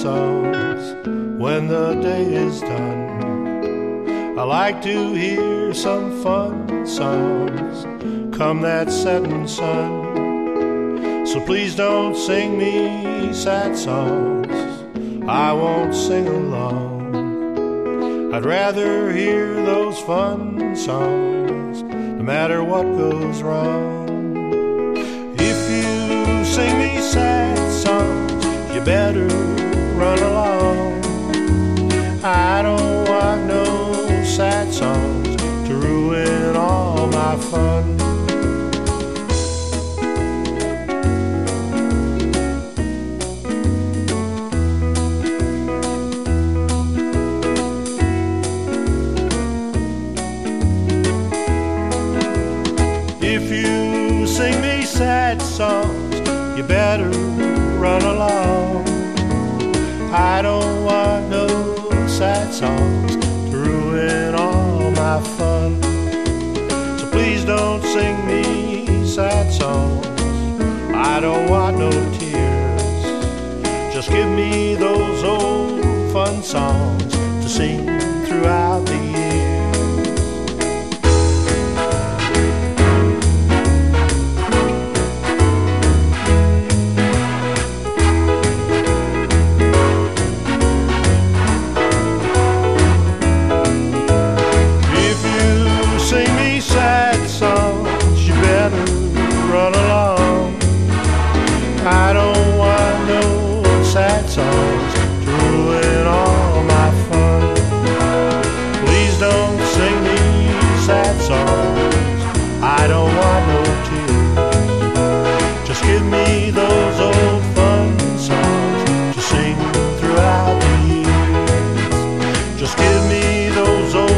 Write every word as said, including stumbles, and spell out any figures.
songs when the day is done. I like to hear some fun songs come that setting sun. So please don't sing me sad songs, I won't sing along. I'd rather hear those fun songs no matter what goes wrong. If you sing me sad songs, you better run along. I don't want no sad songs to ruin all my fun. If you sing me sad songs, you better run along. I don't want no sad songs to ruin all my fun. So please don't sing me sad songs, I don't want no tears. Just give me those old fun songs to sing throughout the year. Run along. I don't want no sad songs to ruin all my fun. Please don't sing me sad songs, I don't want no tears. Just give me those old fun songs to sing throughout the years. Just give me those old